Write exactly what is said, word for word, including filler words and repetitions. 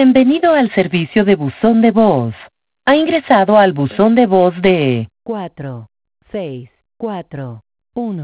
Bienvenido al servicio de buzón de voz. Ha ingresado al buzón de voz de cuatro seis cuatro uno.